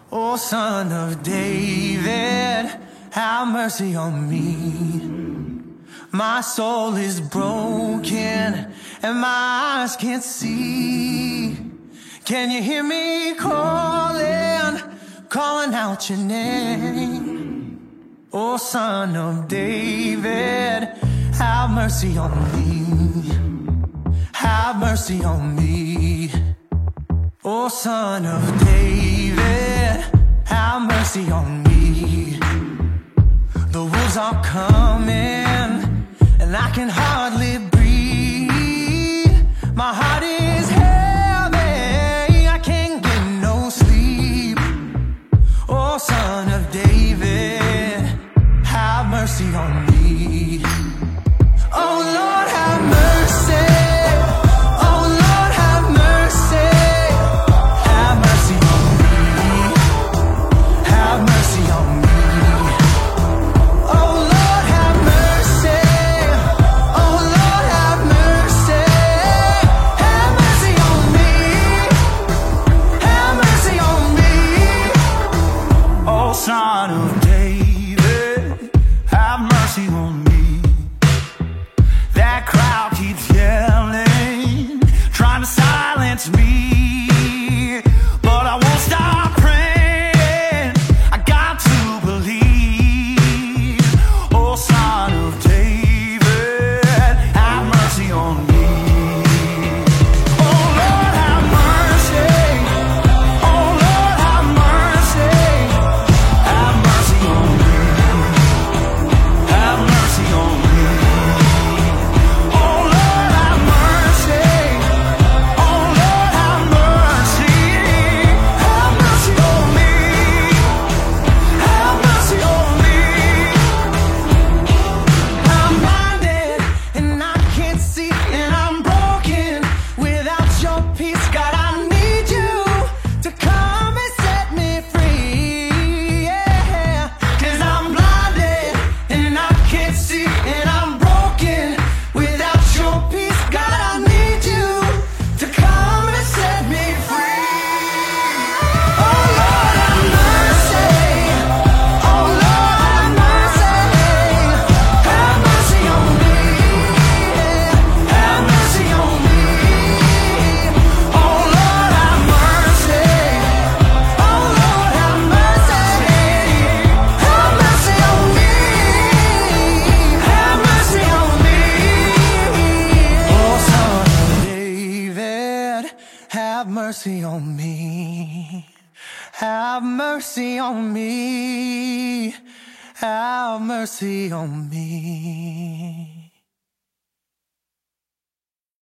Oh, Son of David, have mercy on me. My soul is broken and my eyes can't see. Can you hear me calling, calling out your name? Oh, Son of David, have mercy on me. Have mercy on me. Oh, Son of David, have mercy on me. The wolves are coming, and I can hardly breathe. My heart is heavy, I can't get no sleep. Oh, Son of David, have mercy on me. Oh, Lord, have mercy. Son of David, have mercy on me. That crowd keeps yelling, trying to silence me, but I won't stop praying. I got to believe. Oh, Son of David, have mercy on me. Have mercy on me. Have mercy on me. Have mercy on me.